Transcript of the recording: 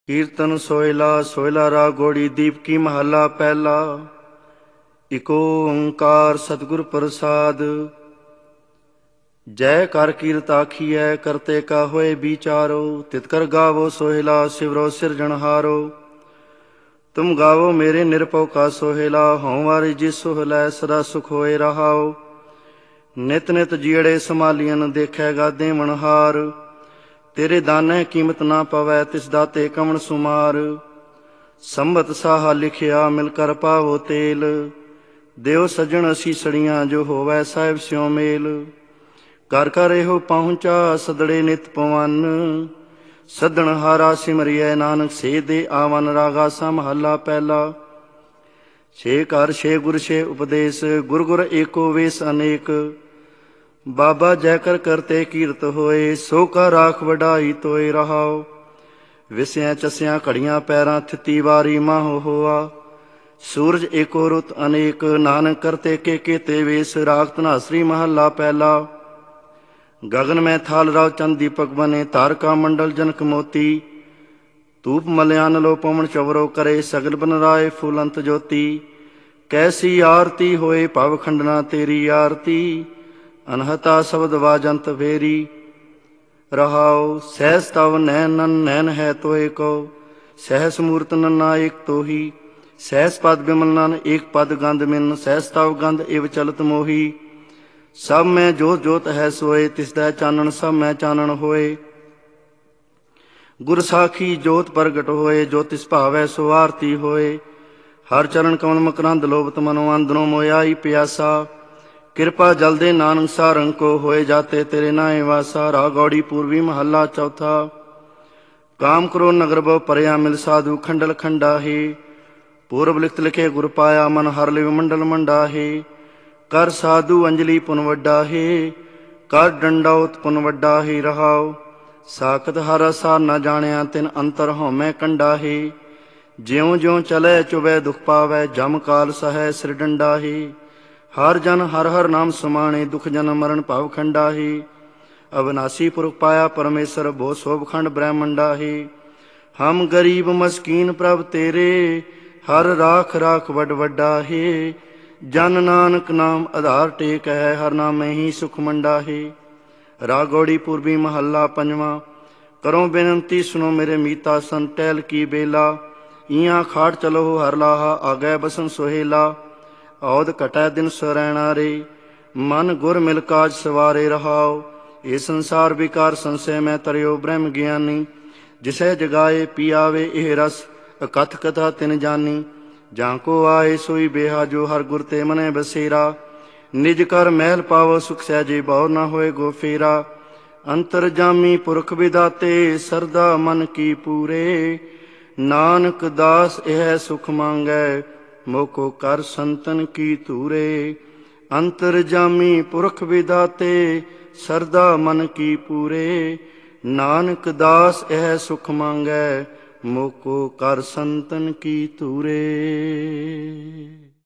कीर्तन सोयला सोयला राग गौड़ी दीप की महला पहला। इको ओंकार सतगुर प्रसाद। जय कर कीरत आखिए करते का होए विचारो। तितकर गावो सोहेला शिवरो सिरजनहारो। तुम गावो मेरे निरपौ का सोहेला हों वारी जी सोहलै सदा सुख होए रहाओ। नित नित जीड़े संभालियन देखेगा देवनहार। तेरे दाने कीमत ना पवै तिस दाते कमन सुमार। संबत साहा लिखिया मिलकर पावो तेल। देव सज्जन असीसड़ियाँ जो होवै साहिब स्यों मेल। कर कर एहो पहुँचा सदड़े नित पवन। सदन हारा सिमरिय नानक से दे आवन। रागा सा महला पहला। छे कर छे गुर छे उपदेश गुर गुर एको वेश अनेक। बाबा जय कर करते कीरत होए सो का राख वडाई तोय रहाओ। विस्यां चस्यां घड़ियां पैरां थिती वारी माहो होआ। सूरज एको रुत अनेक नानक करते के केते वेश। राग धनासरी महला पहला। गगन में थाल राव चंद दीपक बने तारका मंडल जनक मोती। धूप मल्यान लो पवन चवरो करे सगल बन राय फूलंत ज्योति। कैसी आरती होए भव खंडना तेरी आरती। अनहता शब्द वाजंत फेरी। रहाओ सहस तव नैन नन नैन है तोय को। सहस मूर्त नन्ना एक तो ही। सहस पद बिमल नन एक पद गंध मिन। सहस तव गंध इव चलत मोही। सब में जोत जोत है सोए तिसदै चानन सब में चानन होए। गुर साखी जोत प्रगट होए जो तिस भावै सो आरती होए। हर चरण कमल मकरंद लोभत मनो अंदरों मोयाई प्यासा। कृपा जल दे नानक सारंग को होए जाते तेरे नाए वासा। रागौड़ी पूर्वी महला चौथा। काम करो नगर बो परया मिल साधु खंडल खंडा है। पूर्व लिखत लिखे गुर पाया मन हर लिव मंडल मंडा है। कर साधु अंजलि पुन वड्डा है। कर डंडौत पुन वड्डा है रहाओ। साखत हर सार न जानिया तिन अंतर होमै कंडा है। ज्यों ज्यों चलै चुबै दुख पावै जम काल सहै सिर डंडा है। हर जन हर हर नाम समाणे दुख जन मरण भाव खंडा ही। अविनाशी पुरख पाया परमेश्वर भो शोभ खंड ब्रह्मंडा ही। हम गरीब मस्कीन प्रभ तेरे हर राख राख वड वड्डा है। जन नानक नाम आधार टेक है हर नाम में ही सुख मंडा है। रागौड़ी पूर्वी महला पंजवा। करो बेनती सुनो मेरे मीता सन टहल की बेला। इयां खाट चलो हर लाहा आगे बसन सोहेला। औद घटै दिन सरैणा रे मन गुर मिल काज सवारे रहाओ। ये संसार विकार संशय में तरियो ब्रह्म ज्ञानी। जिसे जगाए पियावे एह रस अकथ कथा तिन जानी। जाको आए सोई बेहा जो हर गुर ते मने बसेरा। निज कर महल पावो सुख सहजे बहु न होए गो फेरा। अंतर जामी पुरख विदाते सरदा मन की पूरे। नानक दास यह सुख मांगै मोको कर संतन की तूरे। अंतर जामी पुरख विदाते सरदा मन की पूरे। नानक दास यह सुख मांगै मोको कर संतन की तूरे।